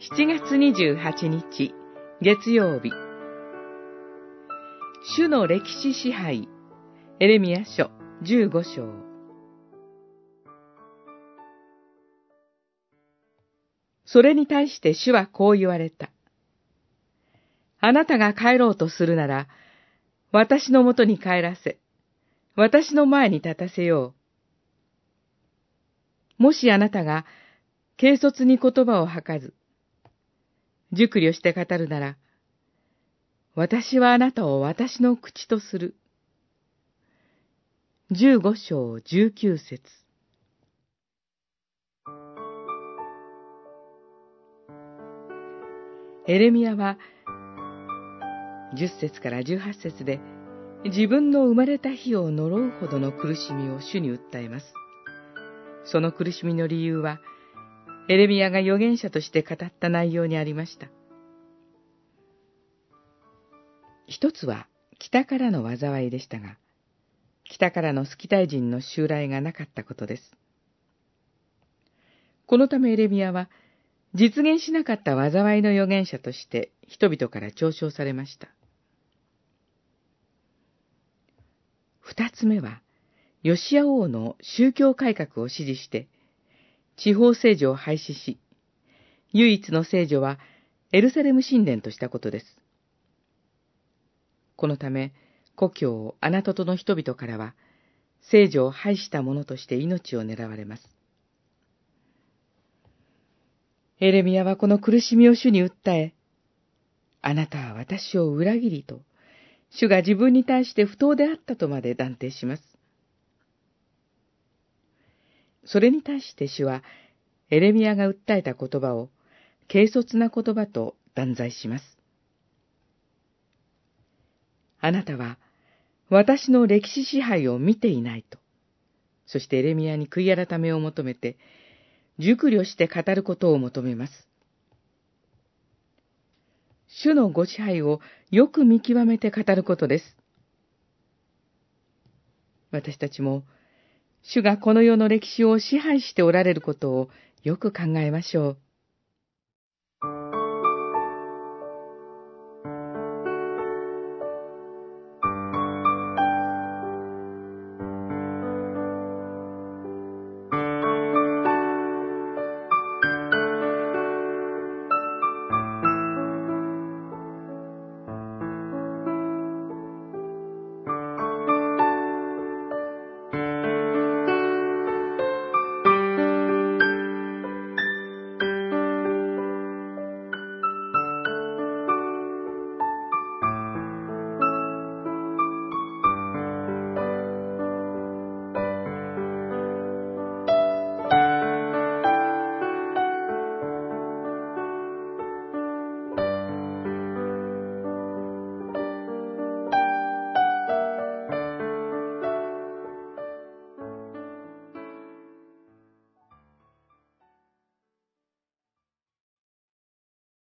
7月28日、月曜日。主の歴史支配、エレミヤ書15章。それに対して主はこう言われた。あなたが帰ろうとするなら、私のもとに帰らせ、私の前に立たせよう。もしあなたが軽率に言葉を吐かず、熟慮して語るなら、私はあなたを私の口とする。15章19節。エレミヤは10節から18節で自分の生まれた日を呪うほどの苦しみを主に訴えます。その苦しみの理由はエレミヤが預言者として語った内容にありました。一つは北からの災いでしたが、北からのスキタイ人の襲来がなかったことです。このためエレミヤは実現しなかった災いの預言者として人々から嘲笑されました。二つ目は、ヨシア王の宗教改革を支持して、地方聖女を廃止し、唯一の聖女はエルサレム神殿としたことです。このため、故郷アナトトの人々からは、聖女を廃した者として命を狙われます。エレミヤはこの苦しみを主に訴え、あなたは私を裏切りと、主が自分に対して不当であったとまで断定します。それに対して主は、エレミヤが訴えた言葉を、軽率な言葉と断罪します。あなたは、私の歴史支配を見ていないと。そしてエレミヤに悔い改めを求めて、熟慮して語ることを求めます。主のご支配をよく見極めて語ることです。私たちも、主がこの世の歴史を支配しておられることをよく考えましょう。